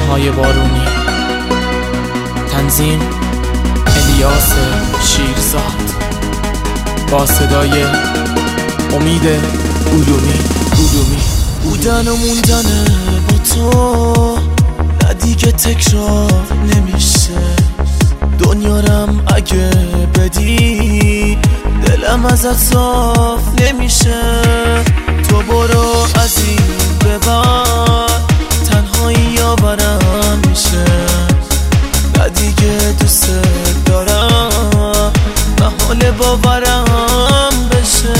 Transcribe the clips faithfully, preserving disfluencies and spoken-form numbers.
های بارونی. تنظیم الیاس شیرزاد با صدای امید علومی علومی. بودن و موندن با تو نه دیگه تکرار نمیشه. دنیارم اگه بدی دلم ازت صاف نمیشه. تو برو از این به بعد تنهایی یاورم میشه. نه دیگه دوست دارم محال باورم بشه.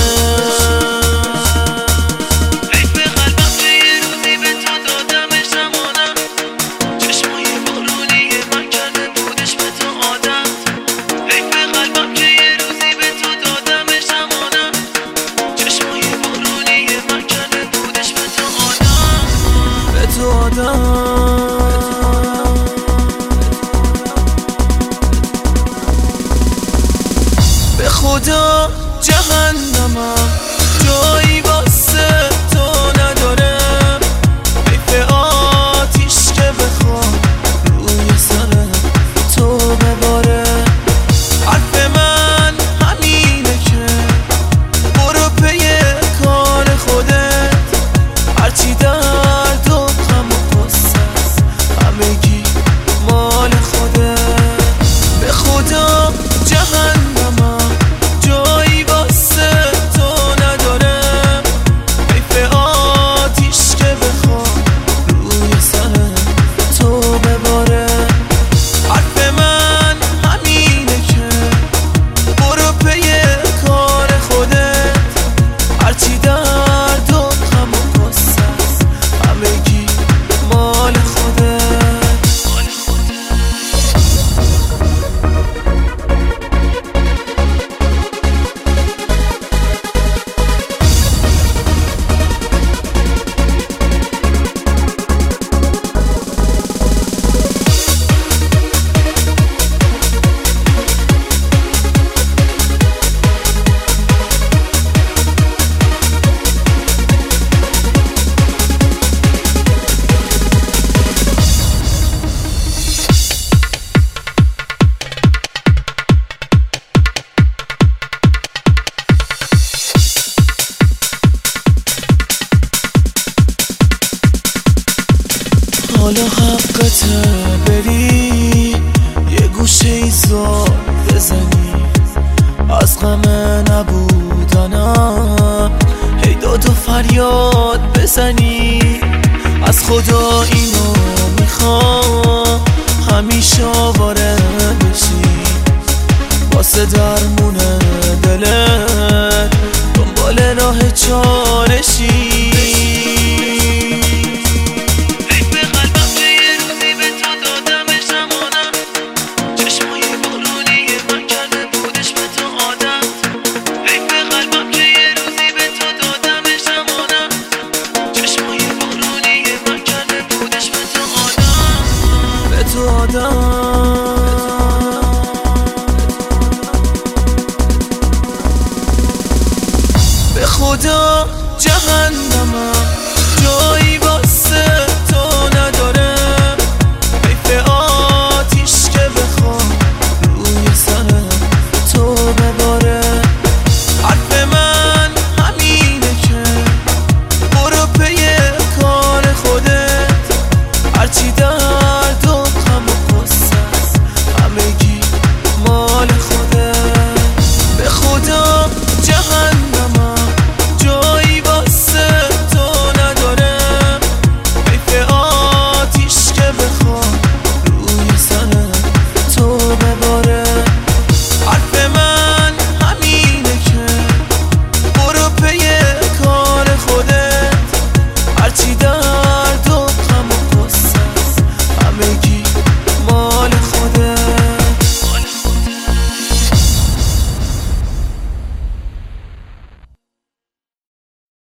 به خدا جهنمم جایی واسه تو نداره. حیف آتیش که بخوام روی سر تو بباره. حرف من همینه که برو پی کار خودت. هرچی درد و غم و غصه است همگی مال خودت. به خدا جهنمم جایی واسه تو نداره. حیف آتیش که بخوام روی سر تو بباره. حرف من همینه که برو پی کار خودت. هرچی درد و غم و غصه است همگی مال خودت. حالا حقته بری یه گوشه ایزار بزنی. از غم نبودنم هی داد و فریاد بزنی. از خدا اینو میخوام همیشه آواره بشی. واسه درمون دلت دنبال راه چاره